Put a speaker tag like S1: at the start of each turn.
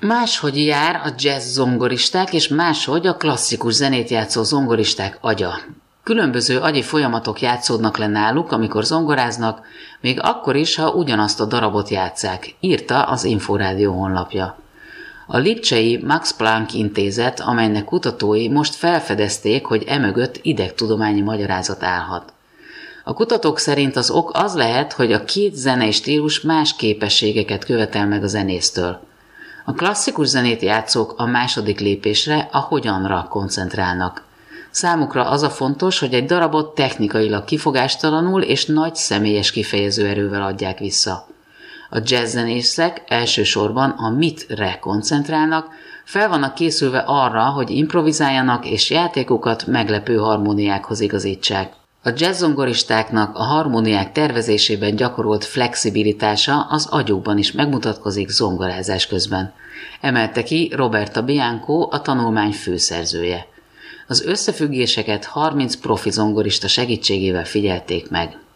S1: Máshogy jár a jazz zongoristák és máshogy a klasszikus zenét játszó zongoristák agya. Különböző agyi folyamatok játszódnak le náluk, amikor zongoráznak, még akkor is, ha ugyanazt a darabot játsszák, írta az Inforádió honlapja. A lipcsei Max Planck intézet, amelynek kutatói most felfedezték, hogy emögött idegtudományi magyarázat állhat. A kutatók szerint az ok az lehet, hogy a két zenei stílus más képességeket követel meg a zenésztől. A klasszikus zenét játszók a második lépésre, a hogyanra koncentrálnak. Számukra az a fontos, hogy egy darabot technikailag kifogástalanul és nagy személyes kifejező erővel adják vissza. A jazzzenészek elsősorban a mitre koncentrálnak, fel vannak készülve arra, hogy improvizáljanak és játékukat meglepő harmóniákhoz igazítsák. A jazzzongoristáknak a harmóniák tervezésében gyakorolt flexibilitása az agyukban is megmutatkozik zongorázás közben, emelte ki Roberta Bianco, a tanulmány főszerzője. Az összefüggéseket 30 profi zongorista segítségével figyelték meg.